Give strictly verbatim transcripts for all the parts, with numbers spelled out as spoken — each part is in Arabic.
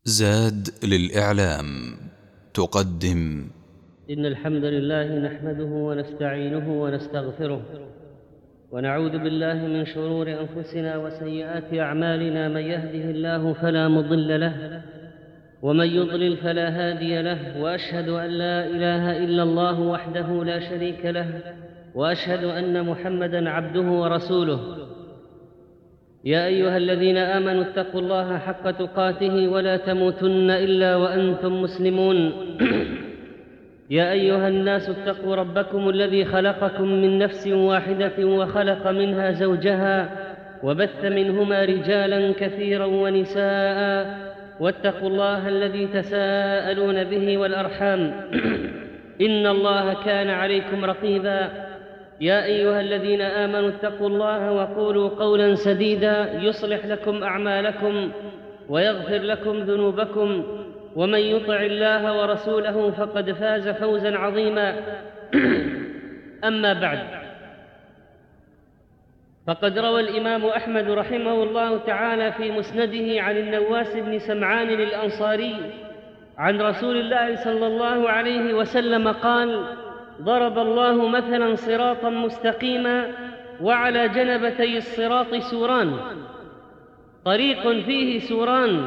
زاد للإعلام تقدم. إن الحمد لله نحمده ونستعينه ونستغفره ونعوذ بالله من شرور أنفسنا وسيئات أعمالنا. من يهده الله فلا مضل له ومن يضلل فلا هادي له، وأشهد أن لا إله إلا الله وحده لا شريك له، وأشهد أن محمدًا عبده ورسوله. يا أيها الذين آمنوا اتقوا الله حق تقاته ولا تموتن إلا وأنتم مسلمون. يا أيها الناس اتقوا ربكم الذي خلقكم من نفس واحدة وخلق منها زوجها وبث منهما رجالا كثيرا ونساء، واتقوا الله الذي تساءلون به والأرحام إن الله كان عليكم رقيبا. يا أيها الذين آمنوا اتقوا الله وقولوا قولا سديدا يصلح لكم أعمالكم ويغفر لكم ذنوبكم، ومن يطع الله ورسوله فقد فاز فوزا عظيما. أما بعد، فقد روى الإمام أحمد رحمه الله تعالى في مسنده عن النواس بن سمعان الأنصاري عن رسول الله صلى الله عليه وسلم قال: ضرب الله مثلا صراطا مستقيما وعلى جنبتي الصراط سوران، طريق فيه سوران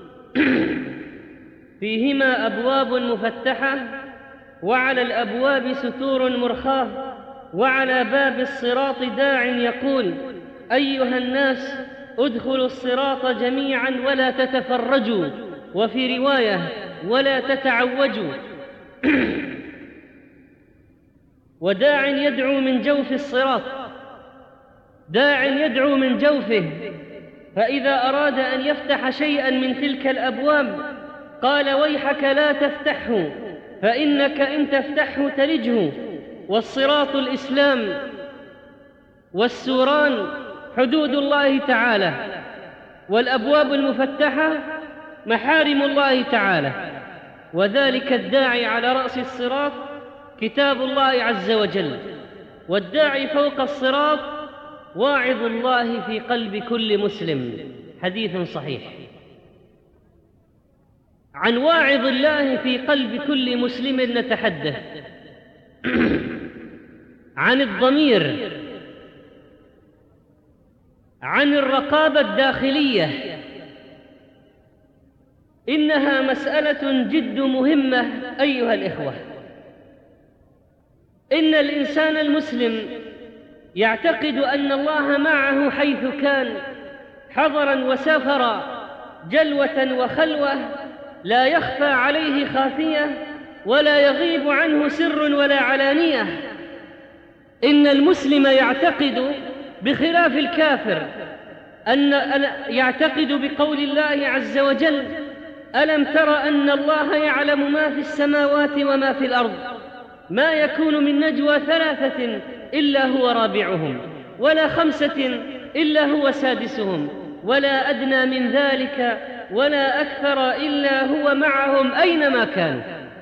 فيهما أبواب مفتحة، وعلى الأبواب ستور مرخاة، وعلى باب الصراط داع يقول: أيها الناس ادخلوا الصراط جميعا ولا تتفرجوا، وفي رواية: ولا تتعوجوا. وداع يدعو من جوف الصراط، داع يدعو من جوفه، فإذا أراد أن يفتح شيئا من تلك الأبواب قال: ويحك لا تفتحه، فإنك إن تفتحه تلجه. والصراط الإسلام، والسوران حدود الله تعالى، والأبواب المفتحة محارم الله تعالى. وذلك الداعي على رأس الصراط كتاب الله عز وجل، والداعي فوق الصراط واعظ الله في قلب كل مسلم. حديث صحيح. عن واعظ الله في قلب كل مسلم نتحدث. عن الضمير، عن الرقابة الداخلية. إنها مسألة جد مهمة أيها الإخوة. إن الإنسان المسلم يعتقد أن الله معه حيث كان، حضرا وسفرا، جلوة وخلوة، لا يخفى عليه خافية ولا يغيب عنه سر ولا علانية. إن المسلم يعتقد بخلاف الكافر أن يعتقد بقول الله عز وجل: ألم تر أن الله يعلم ما في السماوات وما في الأرض، ما يكون من نجوى ثلاثة إلا هو رابعهم، ولا خمسة إلا هو سادسهم، ولا أدنى من ذلك ولا أكثر إلا هو معهم أينما كانوا.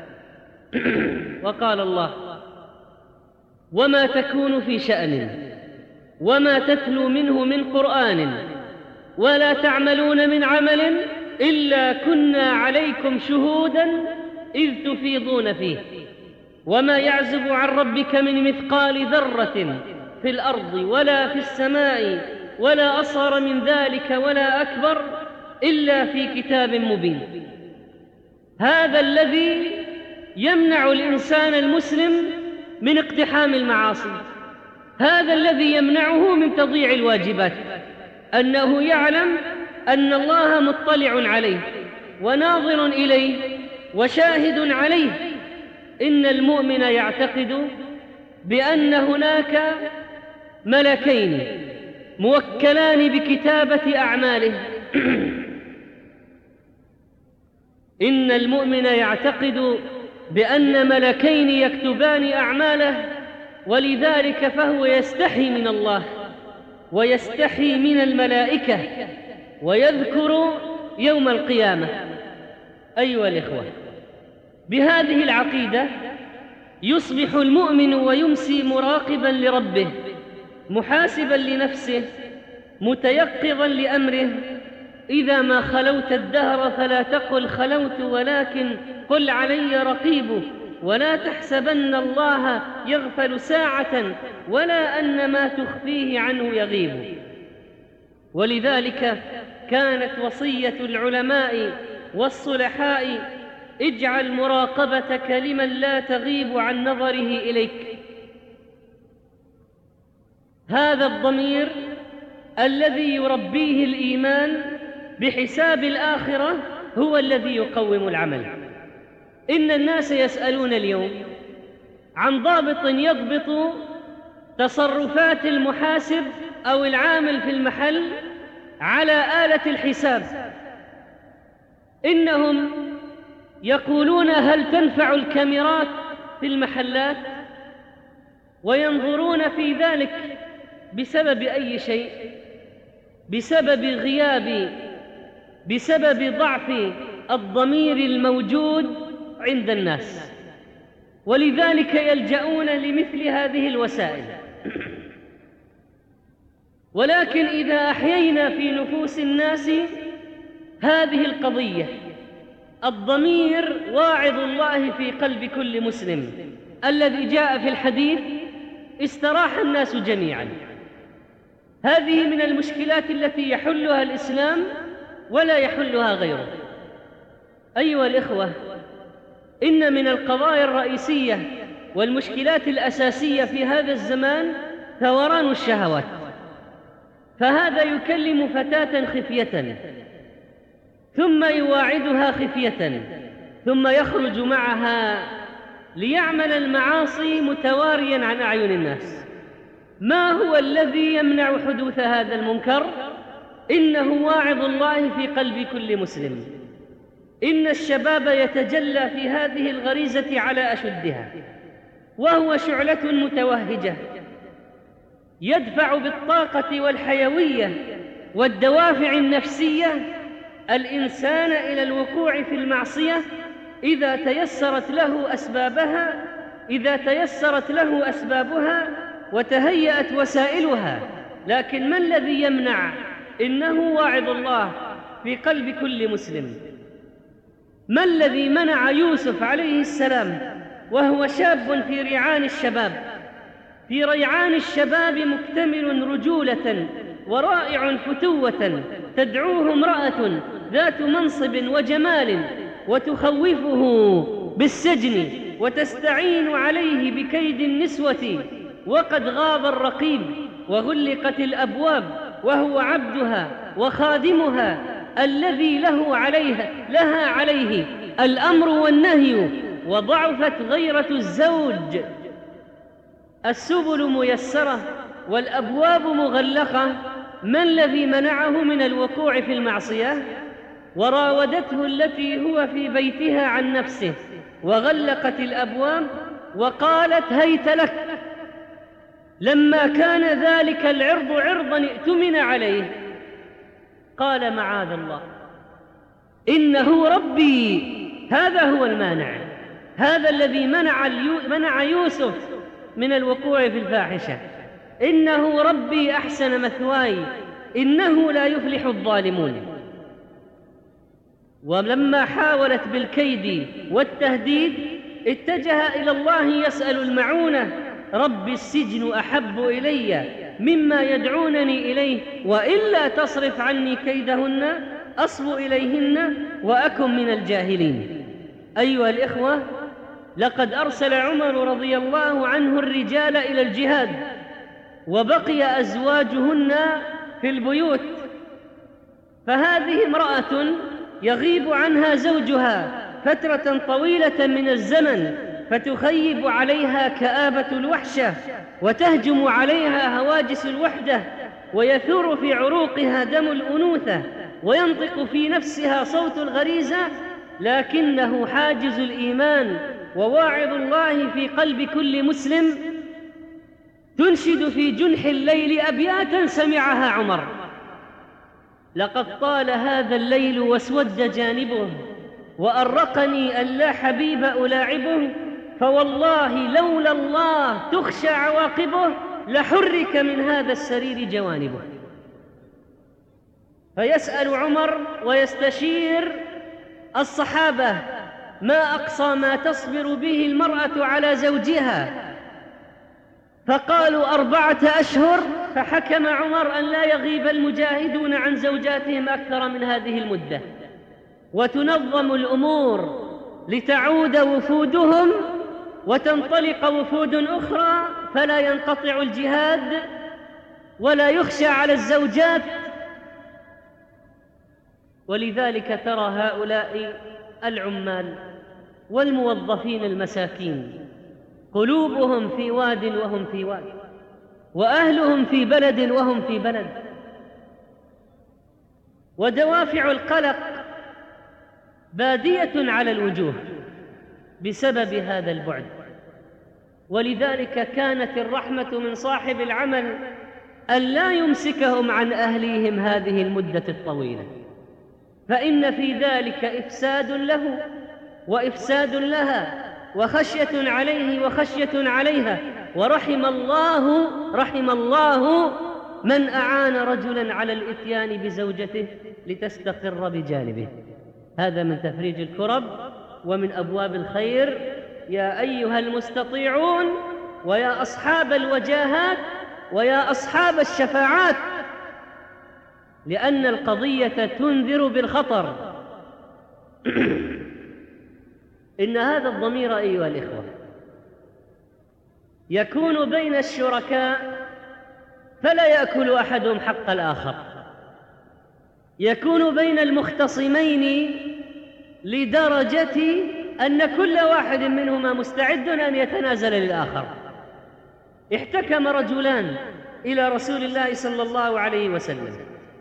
وقال الله: وما تكون في شأن وما تتلو منه من قرآن ولا تعملون من عمل إلا كنا عليكم شهودا إذ تفيضون فيه، وما يعزب عن ربك من مثقال ذرة في الأرض ولا في السماء ولا أصغر من ذلك ولا أكبر إلا في كتاب مبين. هذا الذي يمنع الإنسان المسلم من اقتحام المعاصي، هذا الذي يمنعه من تضييع الواجبات، أنه يعلم أن الله مطلع عليه وناظر إليه وشاهد عليه. إن المؤمن يعتقد بأن هناك ملكين موكلان بكتابة أعماله. إن المؤمن يعتقد بأن ملكين يكتبان أعماله، ولذلك فهو يستحي من الله ويستحي من الملائكة ويذكر يوم القيامة. أيها الإخوة، بهذه العقيدة يصبح المؤمن ويمسي مراقبا لربه، محاسبا لنفسه، متيقظا لأمره، إذا ما خلوت الدهر فلا تقل خلوت ولكن قل علي رقيب، ولا تحسبن الله يغفل ساعة ولا أن ما تخفيه عنه يغيب. ولذلك كانت وصية العلماء والصلحاء: اجعل مراقبتك لمن لا تغيب عن نظره إليك. هذا الضمير الذي يربيه الإيمان بحساب الآخرة هو الذي يقوم العمل. إن الناس يسألون اليوم عن ضابط يضبط تصرفات المحاسب أو العامل في المحل على آلة الحساب. إنهم يقولون: هل تنفع الكاميرات في المحلات؟ وينظرون في ذلك بسبب أي شيء؟ بسبب غياب بسبب ضعف الضمير الموجود عند الناس، ولذلك يلجؤون لمثل هذه الوسائل. ولكن إذا أحيينا في نفوس الناس هذه القضية، الضمير واعظ الله في قلب كل مسلم الذي جاء في الحديث: استراح الناس جميعا. هذه من المشكلات التي يحلها الإسلام ولا يحلها غيره. أيها الإخوة، إن من القضايا الرئيسية والمشكلات الأساسية في هذا الزمان ثوران الشهوات. فهذا يكلم فتاة خفية، ثم يواعدها خفية، ثم يخرج معها ليعمل المعاصي متواريا عن أعين الناس. ما هو الذي يمنع حدوث هذا المنكر؟ إنه واعظ الله في قلب كل مسلم. إن الشباب يتجلى في هذه الغريزة على أشدها، وهو شعلة متوهجة يدفع بالطاقة والحيوية والدوافع النفسية الإنسان إلى الوقوع في المعصية إذا تيسرت له أسبابها إذا تيسرت له أسبابها وتهيأت وسائلها. لكن ما الذي يمنع؟ إنه واعظ الله في قلب كل مسلم. ما الذي منع يوسف عليه السلام وهو شاب في ريعان الشباب في ريعان الشباب مكتمل رجولة ورائع فتوة، تدعوه امرأة ذات منصب وجمال وتخوفه بالسجن وتستعين عليه بكيد النسوة، وقد غاب الرقيب وغلقت الأبواب، وهو عبدها وخادمها الذي له عليها لها عليه الأمر والنهي، وضعفت غيرة الزوج. السبل ميسرة والأبواب مغلقة. ما الذي منعه من الوقوع في المعصية؟ وراودته التي هو في بيتها عن نفسه وغلقت الأبواب وقالت: هيت لك. لما كان ذلك العرض عرضا ائتمن عليه قال: معاذ الله، إنه ربي. هذا هو المانع، هذا الذي منع, منع يوسف من الوقوع في الفاحشة. إنه ربي أحسن مثواي إنه لا يفلح الظالمون. ولما حاولت بالكيد والتهديد اتجه إلى الله يسأل المعونة: رب السجن أحب إلي مما يدعونني إليه، وإلا تصرف عني كيدهن أصب إليهن وأكن من الجاهلين. أيها الإخوة، لقد أرسل عمر رضي الله عنه الرجال إلى الجهاد، وبقي أزواجهن في البيوت. فهذه امرأة يغيب عنها زوجها فترة طويلة من الزمن، فتخيب عليها كآبة الوحشة وتهجم عليها هواجس الوحدة، ويثور في عروقها دم الأنوثة وينطق في نفسها صوت الغريزة، لكنه حاجز الإيمان وواعظ الله في قلب كل مسلم. تنشد في جنح الليل أبياتا سمعها عمر: لقد طال هذا الليل واسود جانبه، وأرقني ألا حبيب ألاعبه، فوالله لولا الله تخشى عواقبه لحرك من هذا السرير جوانبه. فيسأل عمر ويستشير الصحابة: ما أقصى ما تصبر به المرأة على زوجها؟ فقالوا: أربعة أشهر. فحكم عمر أن لا يغيب المجاهدون عن زوجاتهم أكثر من هذه المدة، وتنظم الأمور لتعود وفودهم وتنطلق وفود أخرى، فلا ينقطع الجهاد ولا يخشى على الزوجات. ولذلك ترى هؤلاء العمال والموظفين المساكين قلوبهم في واد وهم في واد، وأهلهم في بلد وهم في بلد، ودوافع القلق بادية على الوجوه بسبب هذا البعد. ولذلك كانت الرحمة من صاحب العمل أن لا يمسكهم عن أهليهم هذه المدة الطويلة، فإن في ذلك إفساد له وإفساد لها، وخشية عليه وخشية عليها. ورحم الله رحم الله من أعان رجلا على الإتيان بزوجته لتستقر بجانبه. هذا من تفريج الكرب ومن أبواب الخير. يا أيها المستطيعون ويا أصحاب الوجاهات ويا أصحاب الشفاعات، لأن القضية تنذر بالخطر. إن هذا الضمير أيها الإخوة يكون بين الشركاء فلا يأكل أحدهم حق الآخر، يكون بين المختصمين لدرجة أن كل واحد منهما مستعد أن يتنازل للآخر. احتكم رجلان إلى رسول الله صلى الله عليه وسلم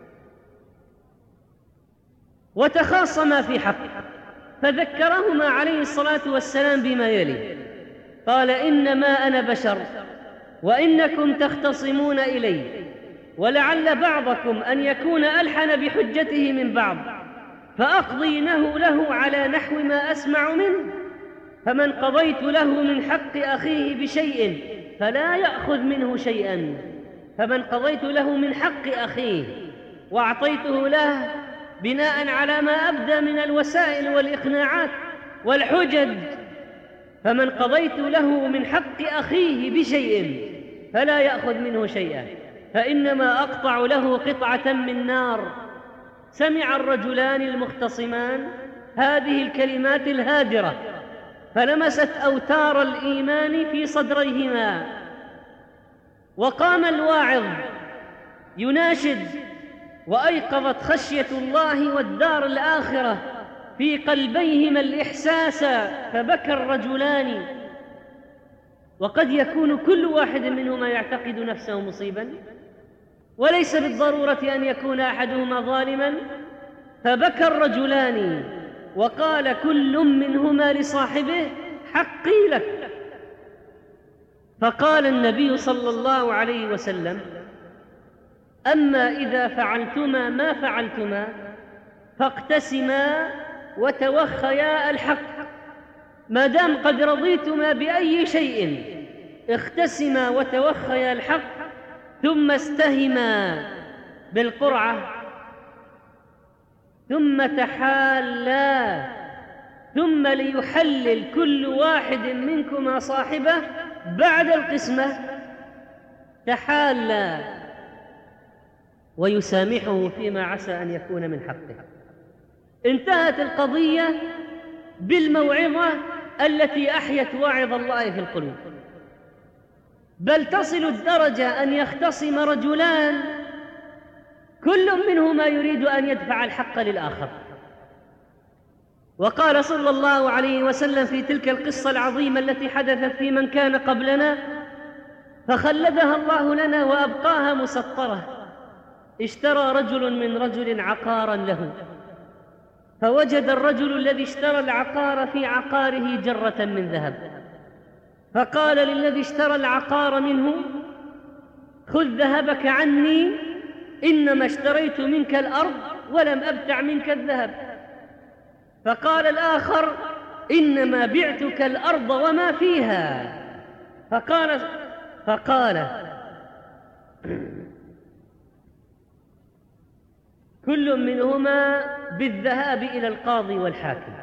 وتخاصما في حق، فذكرهما عليه الصلاة والسلام بما يلي: قال: إنما أنا بشر وإنكم تختصمون إلي، ولعل بعضكم أن يكون ألحن بحجته من بعض، فأقضي له له على نحو ما أسمع منه، فمن قضيت له من حق أخيه بشيء فلا يأخذ منه شيئا، فمن قضيت له من حق أخيه وأعطيته له بناء على ما أبدى من الوسائل والإقناعات والحجج، فمن قضيت له من حق أخيه بشيء فلا يأخذ منه شيئا، فإنما أقطع له قطعة من نار. سمع الرجلان المختصمان هذه الكلمات الهادرة فلمست أوتار الإيمان في صدريهما، وقام الواعظ يناشد، وأيقظت خشية الله والدار الآخرة في قلبيهما الإحساس، فبكى الرجلان. وقد يكون كل واحد منهما يعتقد نفسه مصيبا، وليس بالضرورة أن يكون أحدهما ظالما، فبكى الرجلان وقال كل منهما لصاحبه: حقي لك. فقال النبي صلى الله عليه وسلم: أما إذا فعلتما ما فعلتما فاقتسما وتوخيا الحق، ما دام قد رضيتما بأي شيء اقتسما وتوخيا الحق، ثم استهما بالقرعة، ثم تحالا، ثم ليحلل كل واحد منكما صاحبه بعد القسمة، تحالا ويسامحه فيما عسى أن يكون من حقه. انتهت القضية بالموعظة التي أحيت واعظ الله في القلوب، بل تصل الدرجة أن يختصم رجلان كل منهما يريد أن يدفع الحق للآخر. وقال صلى الله عليه وسلم في تلك القصة العظيمة التي حدثت في من كان قبلنا فخلدها الله لنا وأبقاها مسطرة: اشترى رجل من رجل عقارا له، فوجد الرجل الذي اشترى العقار في عقاره جرة من ذهب، فقال للذي اشترى العقار منه: خذ ذهبك عني، إنما اشتريت منك الأرض ولم أبتع منك الذهب. فقال الآخر: إنما بعتك الأرض وما فيها. فقال فقال كل منهما بالذهاب إلى القاضي والحاكم.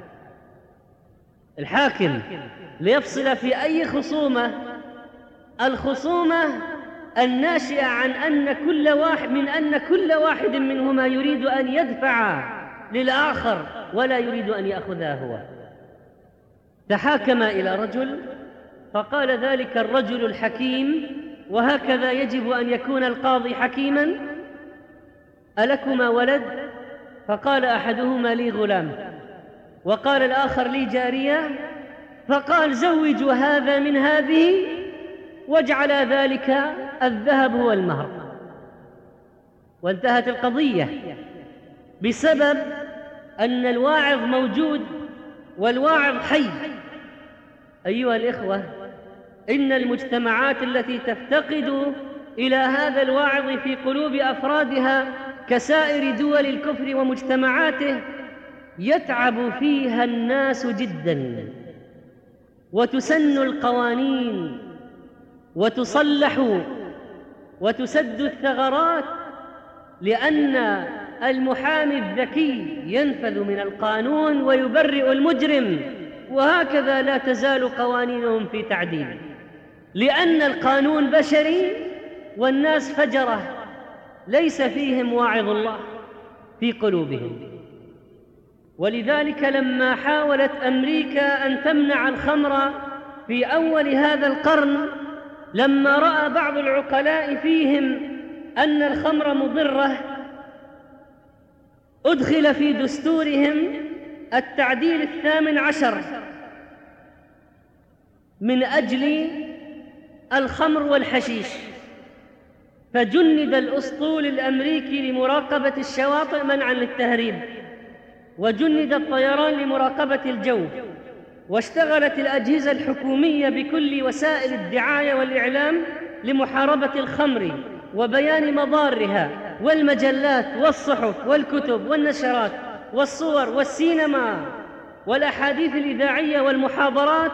الحاكم ليفصل في أي خصومة، الخصومة الناشئة عن أن كل واحد من أن كل واحد منهما يريد أن يدفع للآخر ولا يريد أن يأخذها هو. تحاكم إلى رجل فقال ذلك الرجل الحكيم: وهكذا يجب أن يكون القاضي حكيما، ألكما ولد؟ فقال أحدهما: لي غلام. وقال الآخر: لي جارية. فقال: زوجوا هذا من هذه واجعل ذلك الذهب هو المهر. وانتهت القضية بسبب أن الواعظ موجود والواعظ حي. أيها الإخوة، إن المجتمعات التي تفتقد إلى هذا الواعظ في قلوب أفرادها كسائر دول الكفر ومجتمعاته يتعب فيها الناس جدا، وتسن القوانين وتصلح وتسد الثغرات، لأن المحامي الذكي ينفذ من القانون ويبرئ المجرم، وهكذا لا تزال قوانينهم في تعديل، لأن القانون بشري والناس فجرة ليس فيهم واعظ الله في قلوبهم. ولذلك لما حاولت أمريكا أن تمنع الخمر في أول هذا القرن، لما رأى بعض العقلاء فيهم أن الخمر مضرة، أدخل في دستورهم التعديل الثامن عشر من أجل الخمر والحشيش، فجند الأسطول الأمريكي لمراقبة الشواطئ منعا للتهريب، وجند الطيران لمراقبة الجو، واشتغلت الأجهزة الحكومية بكل وسائل الدعاية والإعلام لمحاربة الخمر وبيان مضارها، والمجلات والصحف والكتب والنشرات والصور والسينما والأحاديث الإذاعية والمحاضرات،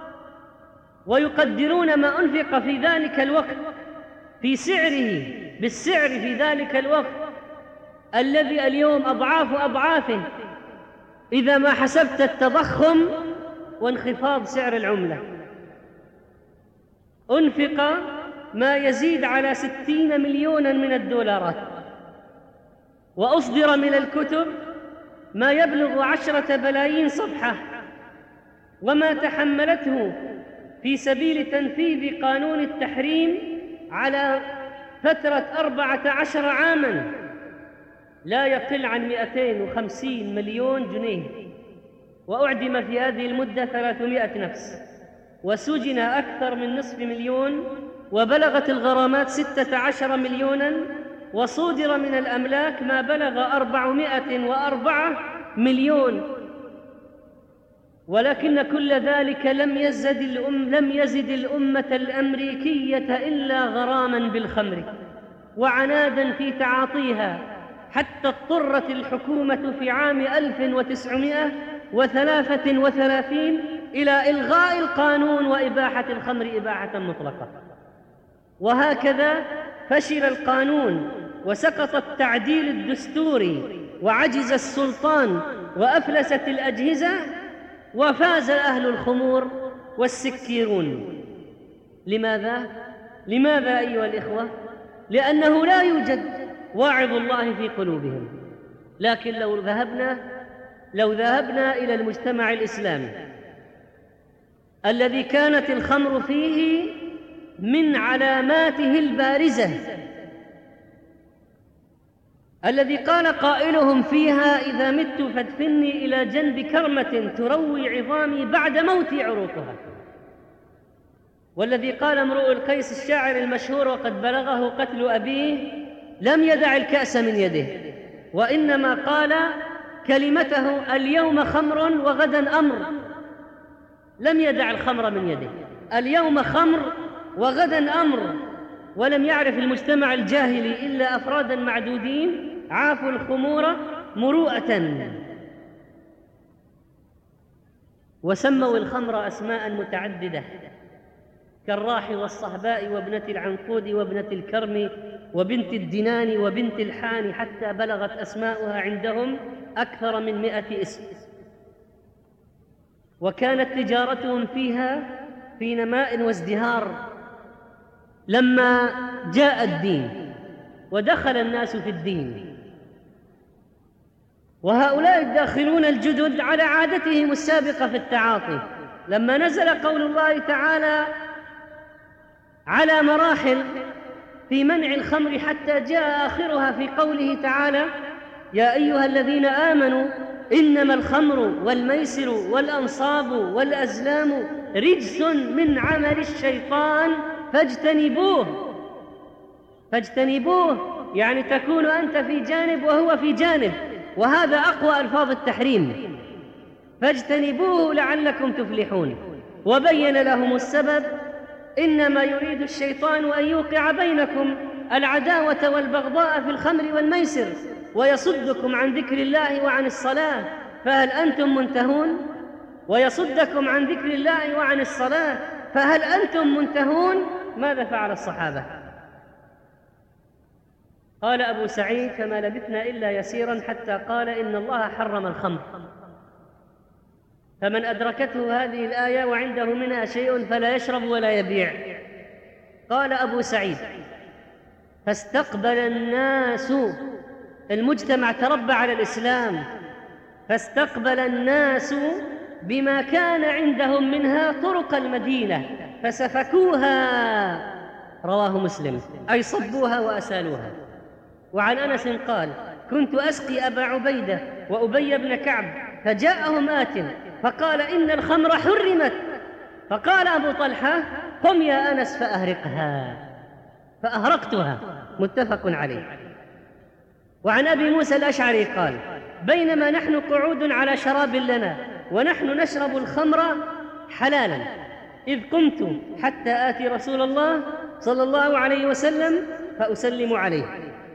ويقدرون ما أنفق في ذلك الوقت في سعره بالسعر في ذلك الوقت الذي اليوم أضعاف أضعافه إذا ما حسبت التضخم وانخفاض سعر العملة. أنفق ما يزيد على ستين مليونا من الدولارات، وأصدر من الكتب ما يبلغ عشرة بلايين صفحة، وما تحملته في سبيل تنفيذ قانون التحريم على فترة أربعة عشر عاماً لا يقل عن مئتين وخمسين مليون جنيه، وأعدم في هذه المدة ثلاثمائة نفس، وسجن أكثر من نصف مليون، وبلغت الغرامات ستة عشر مليوناً، وصودر من الأملاك ما بلغ أربعمائة وأربعة مليون. ولكن كل ذلك لم يزد الأم لم يزد الأمة الأمريكية إلا غراماً بالخمر وعناداً في تعاطيها، حتى اضطرت الحكومة في عام ألف وتسعمائة وثلاثة وثلاثين إلى إلغاء القانون وإباحة الخمر إباحة مطلقة. وهكذا فشل القانون وسقط التعديل الدستوري وعجز السلطان وأفلست الأجهزة، وفاز أهل الخمور والسكيرون. لماذا؟ لماذا أيها الإخوة؟ لأنه لا يوجد واعظ الله في قلوبهم. لكن لو ذهبنا لو ذهبنا إلى المجتمع الإسلامي الذي كانت الخمر فيه من علاماته البارزة، الذي قال قائلهم فيها: إذا مت فادفني إلى جنب كرمة تروي عظامي بعد موتي عروقها. والذي قال امرؤ القيس الشاعر المشهور وقد بلغه قتل أبيه: لم يدع الكأس من يده، وإنما قال كلمته: اليوم خمر وغدا أمر. لم يدع الخمر من يده، اليوم خمر وغدا أمر. ولم يعرف المجتمع الجاهلي إلا أفرادا معدودين عافوا الخمور مروءة، وسموا الخمر أسماء متعددة، كالراح والصهباء وابنة العنقود وابنة الكرم وبنت الدنان وبنت الحان، حتى بلغت أسماؤها عندهم أكثر من مئة اسم، وكانت تجارتهم فيها في نماء وازدهار. لما جاء الدين ودخل الناس في الدين، وهؤلاء الداخلون الجدد على عادتهم السابقة في التعاطي، لما نزل قول الله تعالى على مراحل في منع الخمر حتى جاء آخرها في قوله تعالى: يا أيها الذين آمنوا إنما الخمر والميسر والأنصاب والأزلام رجس من عمل الشيطان فاجتنبوه. فاجتنبوه يعني تكون أنت في جانب وهو في جانب، وهذا أقوى ألفاظ التحريم، فاجتنبوه لعلكم تفلحون. وبين لهم السبب: إنما يريد الشيطان أن يوقع بينكم العداوة والبغضاء في الخمر والميسر ويصدكم عن ذكر الله وعن الصلاة فهل أنتم منتهون؟ ويصدكم عن ذكر الله وعن الصلاة فهل أنتم منتهون؟ ماذا فعل الصحابة؟ قال أبو سعيد: فما لبثنا إلا يسيرا حتى قال إن الله حرم الخمر، فمن أدركته هذه الآية وعنده منها شيء فلا يشرب ولا يبيع. قال أبو سعيد: فاستقبل الناس، المجتمع تربى على الإسلام، فاستقبل الناس بما كان عندهم منها طرق المدينة فسفكوها، رواه مسلم، أي صبوها وأسالوها. وعن أنس قال: كنت أسقي أبا عبيدة وأبي بن كعب فجاءهم آت فقال: إن الخمر حرمت. فقال أبو طلحة: قم يا أنس فأهرقها، فأهرقتها، متفق عليه. وعن أبي موسى الأشعري قال: بينما نحن قعود على شراب لنا ونحن نشرب الخمر حلالا، إذ قمت حتى آتي رسول الله صلى الله عليه وسلم فأسلم عليه،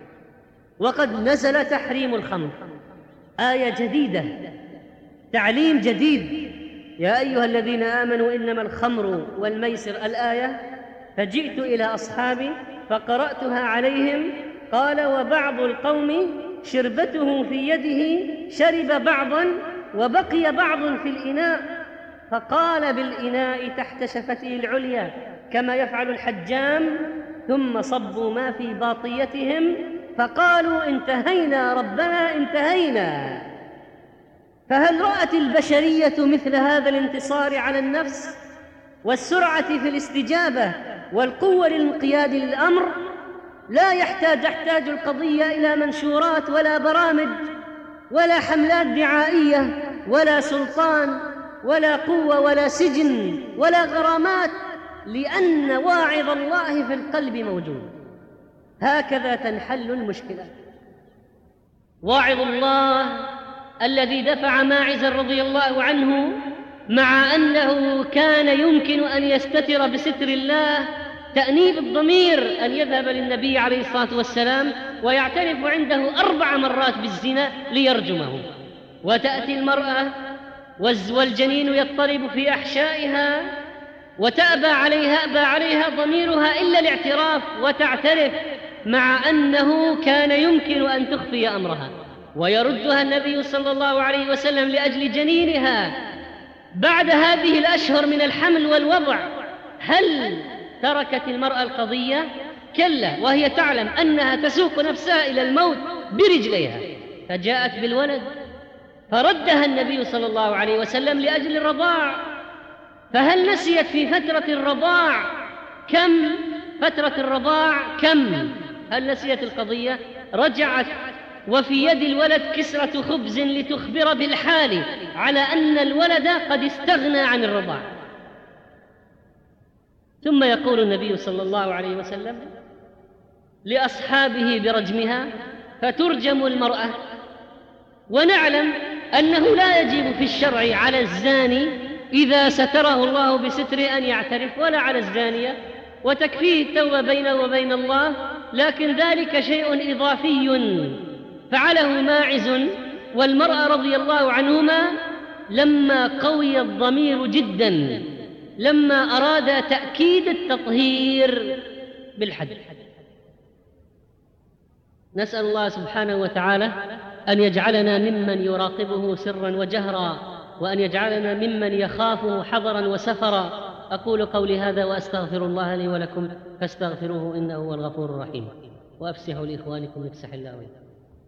وقد نزل تحريم الخمر، آية جديدة، تعليم جديد: يا أيها الذين آمنوا إنما الخمر والميسر، الآية. فجئت إلى أصحابي فقرأتها عليهم، قال: وبعض القوم شربته في يده شرب بعضا وبقي بعض في الإناء، فقال بالإناء تحت شفته العليا كما يفعل الحجام، ثم صبوا ما في باطيتهم فقالوا: انتهينا ربنا انتهينا. فهل رأت البشرية مثل هذا الانتصار على النفس والسرعة في الاستجابة والقوة للانقياد للأمر؟ لا يحتاج تحتاج القضية إلى منشورات ولا برامج ولا حملات دعائية ولا سلطان ولا قوة ولا سجن ولا غرامات، لأن واعظ الله في القلب موجود. هكذا تنحل المشكلة. واعظ الله الذي دفع ماعزا رضي الله عنه، مع أنه كان يمكن أن يستتر بستر الله، تأنيب الضمير أن يذهب للنبي عليه الصلاة والسلام ويعترف عنده أربع مرات بالزنا ليرجمه، وتأتي المرأة والجنين يضطرب في أحشائها وتأبى عليها أبى عليها ضميرها إلا الاعتراف وتعترف، مع أنه كان يمكن أن تخفي أمرها، ويردها النبي صلى الله عليه وسلم لأجل جنينها بعد هذه الأشهر من الحمل والوضع. هل تركت المرأة القضية؟ كلا، وهي تعلم أنها تسوق نفسها إلى الموت برجليها، فجاءت بالولد فردها النبي صلى الله عليه وسلم لأجل الرضاع. فهل نسيت في فترة الرضاع كم؟ فترة الرضاع كم؟ هل نسيت القضية؟ رجعت وفي يد الولد كسرة خبز لتخبر بالحال على أن الولد قد استغنى عن الرضاع. ثم يقول النبي صلى الله عليه وسلم لأصحابه برجمها، فترجم المرأة. ونعلم أنه لا يجب في الشرع على الزاني إذا ستره الله بستر أن يعترف، ولا على الزانية، وتكفيه التوبة بينه وبين الله، لكن ذلك شيء إضافي فعله ماعز والمرأة رضي الله عنهما لما قوي الضمير جدا لما أراد تأكيد التطهير بالحد. نسأل الله سبحانه وتعالى أن يجعلنا ممن يراقبه سرا وجهرا، وأن يجعلنا ممن يخافه حضرا وسفرا. أقول قولي هذا وأستغفر الله لي ولكم فاستغفروه إنه هو الغفور الرحيم. وأفسحوا لإخوانكم يفسح الله لكم.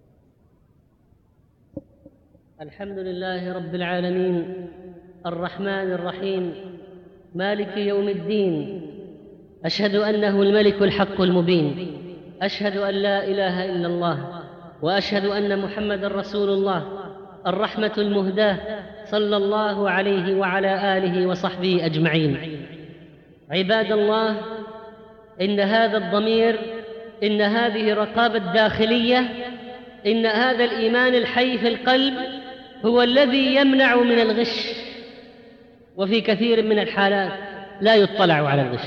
الحمد لله رب العالمين الرحمن الرحيم مالك يوم الدين. أشهد أنه الملك الحق المبين، أشهد أن لا إله إلا الله، وأشهد أن محمد رسول الله الرحمة المهداة صلى الله عليه وعلى آله وصحبه أجمعين. عباد الله، إن هذا الضمير، إن هذه الرقابة الداخلية، إن هذا الإيمان الحي في القلب هو الذي يمنع من الغش، وفي كثير من الحالات لا يطلع على الغش.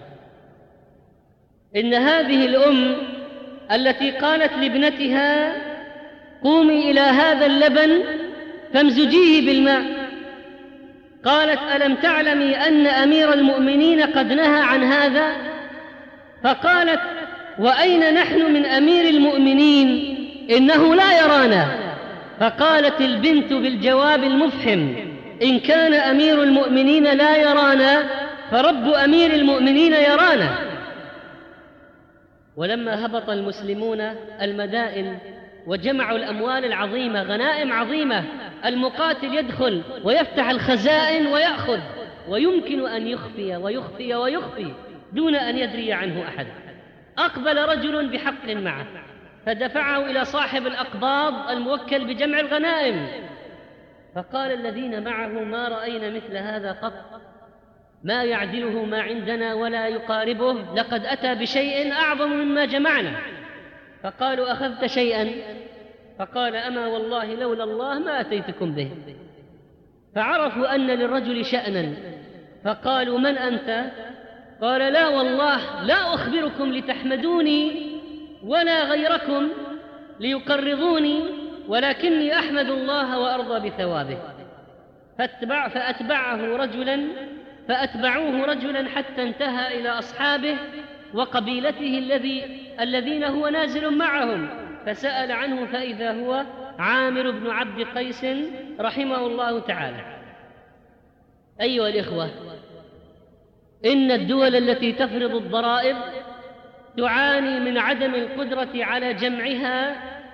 إن هذه الأم التي قالت لابنتها قومي إلى هذا اللبن فامزجيه بالماء، قالت ألم تعلمي أن أمير المؤمنين قد نهى عن هذا؟ فقالت وأين نحن من أمير المؤمنين؟ إنه لا يرانا. فقالت البنت بالجواب المفحم إن كان أمير المؤمنين لا يرانا فرب أمير المؤمنين يرانا. ولما هبط المسلمون المدائن وجمعوا الأموال العظيمة، غنائم عظيمة، المقاتل يدخل ويفتح الخزائن ويأخذ، ويمكن أن يخفي ويخفي ويخفي دون أن يدري عنه أحد. أقبل رجل بحق معه فدفعه إلى صاحب الأقباض الموكل بجمع الغنائم، فقال الذين معه ما رأينا مثل هذا قط، ما يعدله ما عندنا ولا يقاربه، لقد أتى بشيء أعظم مما جمعنا. فقالوا أخذت شيئا؟ فقال أما والله لولا الله ما أتيتكم به. فعرفوا أن للرجل شأنا، فقالوا من أنت؟ قال لا والله لا أخبركم لتحمدوني ولا غيركم ليقرضوني، ولكني أحمد الله وأرضى بثوابه. فاتبع فأتبعه رجلا فأتبعوه رجلا حتى انتهى إلى أصحابه وقبيلته الذي الذين هو نازل معهم، فسأل عنه فإذا هو عامر بن عبد قيس رحمه الله تعالى. أيها الإخوة، إن الدول التي تفرض الضرائب تعاني من عدم القدرة على جمعها،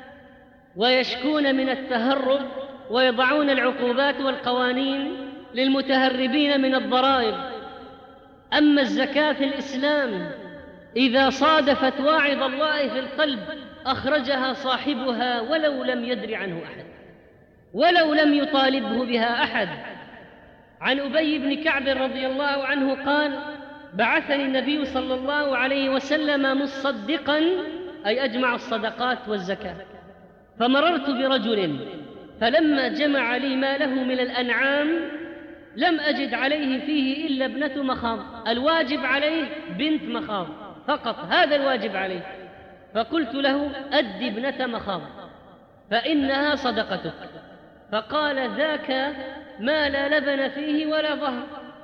ويشكون من التهرب، ويضعون العقوبات والقوانين للمتهربين من الضرائب. أما الزكاة في الإسلام إذا صادفت واعظ الله في القلب أخرجها صاحبها ولو لم يدر عنه أحد، ولو لم يطالبه بها أحد. عن أبي بن كعب رضي الله عنه قال بعثني النبي صلى الله عليه وسلم مصدقا، أي أجمع الصدقات والزكاة، فمررت برجل فلما جمع لي ما له من الأنعام لم أجد عليه فيه إلا ابنة مخاض، الواجب عليه بنت مخاض فقط، هذا الواجب عليه. فقلت له أد ابنة مخاض فإنها صدقتك. فقال ذاك ما لا لبن فيه ولا ظهر،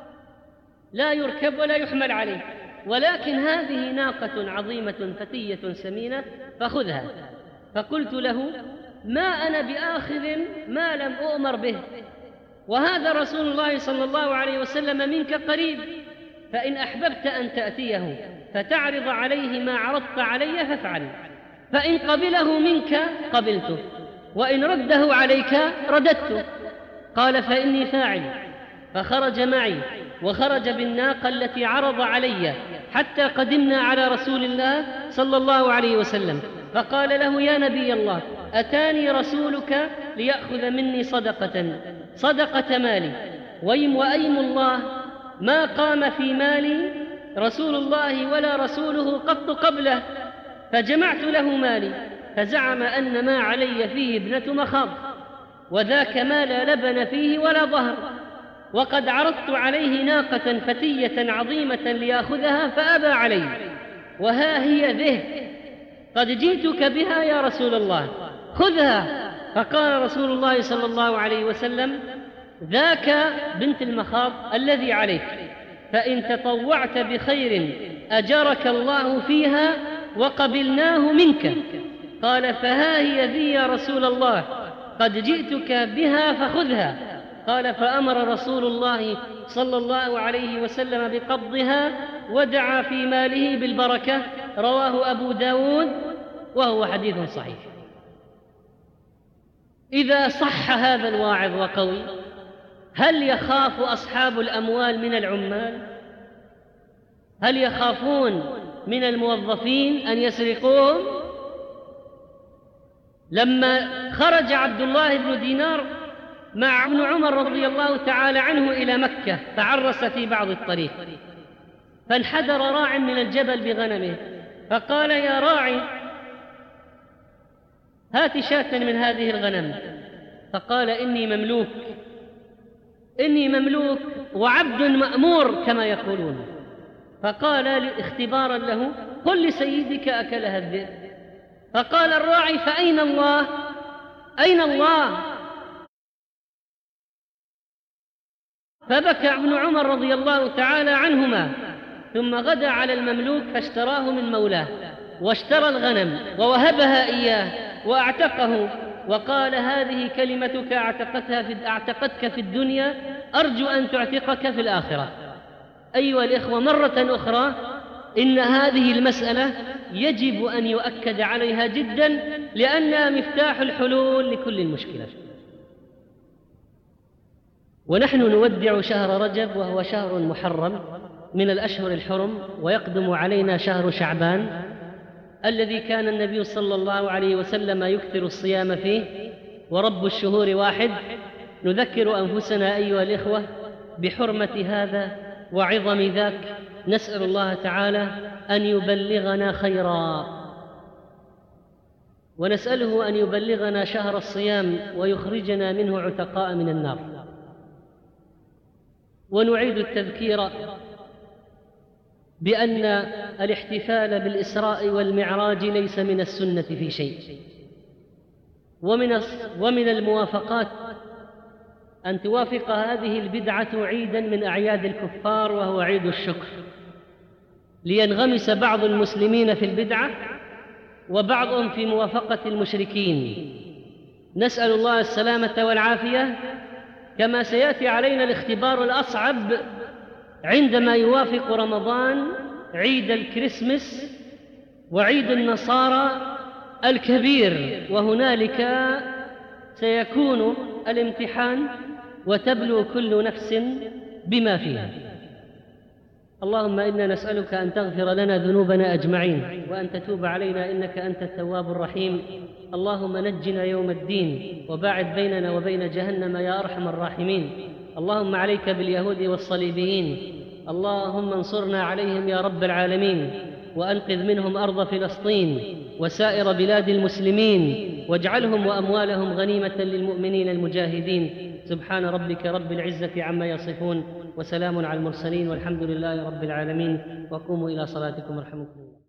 لا يركب ولا يحمل عليه، ولكن هذه ناقة عظيمة فتية سمينة فخذها. فقلت له ما أنا بآخذ ما لم أؤمر به، وهذا رسول الله صلى الله عليه وسلم منك قريب، فإن أحببت أن تأتيه فتعرض عليه ما عرضت علي فافعل، فإن قبله منك قبلته، وإن رده عليك رددته. قال فإني فاعل. فخرج معي وخرج بالناقة التي عرض علي حتى قدمنا على رسول الله صلى الله عليه وسلم، فقال له يا نبي الله أتاني رسولك ليأخذ مني صدقة صدقة مالي، ويم وأيم الله ما قام في مالي رسول الله ولا رسوله قط قبله، فجمعت له مالي، فزعم أن ما علي فيه ابنة مخاض، وذاك ما لا لبن فيه ولا ظهر، وقد عرضت عليه ناقة فتية عظيمة ليأخذها فأبى علي، وها هي به قد جئتك بها يا رسول الله خذها. فقال رسول الله صلى الله عليه وسلم ذاك بنت المخاض الذي عليك، فإن تطوعت بخير أجرك الله فيها وقبلناه منك. قال فها هي ذي يا رسول الله، قد جئتك بها فخذها. قال فأمر رسول الله صلى الله عليه وسلم بقبضها ودعا في ماله بالبركة. رواه أبو داود وهو حديث صحيح. إذا صح هذا الواعظ وقوي، هل يخاف أصحاب الأموال من العمال؟ هل يخافون من الموظفين أن يسرقوهم؟ لما خرج عبد الله بن دينار مع ابن عمر رضي الله تعالى عنه إلى مكة، تعرس في بعض الطريق، فانحدر راع من الجبل بغنمه، فقال يا راعي هات شاة من هذه الغنم. فقال إني مملوك، إني مملوك وعبد مأمور كما يقولون. فقال اختبارا له قل لسيدك أكلها الذئب. فقال الراعي فأين الله؟ أين الله؟ فبكى ابن عمر رضي الله تعالى عنهما، ثم غدا على المملوك فاشتراه من مولاه، واشترى الغنم ووهبها إياه وأعتقه، وقال هذه كلمتك أعتقتها في أعتقتك في الدنيا، أرجو أن تعتقك في الآخرة. أيها الإخوة، مرة أخرى إن هذه المسألة يجب أن يؤكد عليها جدا، لأنها مفتاح الحلول لكل المشكلات. ونحن نودع شهر رجب وهو شهر محرم من الأشهر الحرم، ويقدم علينا شهر شعبان الذي كان النبي صلى الله عليه وسلم يكثر الصيام فيه، ورب الشهور واحد. نذكر أنفسنا أيها الإخوة بحرمة هذا وعظم ذاك، نسأل الله تعالى أن يبلغنا خيرا، ونسأله أن يبلغنا شهر الصيام ويخرجنا منه عتقاء من النار. ونعيد التذكير بأن الاحتفال بالإسراء والمعراج ليس من السنة في شيء، ومن ومن الموافقات أن توافق هذه البدعة عيدا من أعياد الكفار وهو عيد الشكر، لينغمس بعض المسلمين في البدعة وبعضهم في موافقة المشركين. نسأل الله السلامة والعافية، كما سيأتي علينا الاختبار الأصعب عندما يوافق رمضان عيد الكريسماس وعيد النصارى الكبير، وهنالك سيكون الامتحان وتبلو كل نفس بما فيها. اللهم إنا نسألك أن تغفر لنا ذنوبنا أجمعين، وأن تتوب علينا إنك أنت التواب الرحيم. اللهم نجنا يوم الدين، وباعد بيننا وبين جهنم يا أرحم الراحمين. اللهم عليك باليهود والصليبيين، اللهم انصرنا عليهم يا رب العالمين، وأنقذ منهم أرض فلسطين وسائر بلاد المسلمين، واجعلهم وأموالهم غنيمة للمؤمنين المجاهدين. سبحان ربك رب العزة عما يصفون، وسلام على المرسلين، والحمد لله رب العالمين. وقوموا إلى صلاتكم رحمكم الله.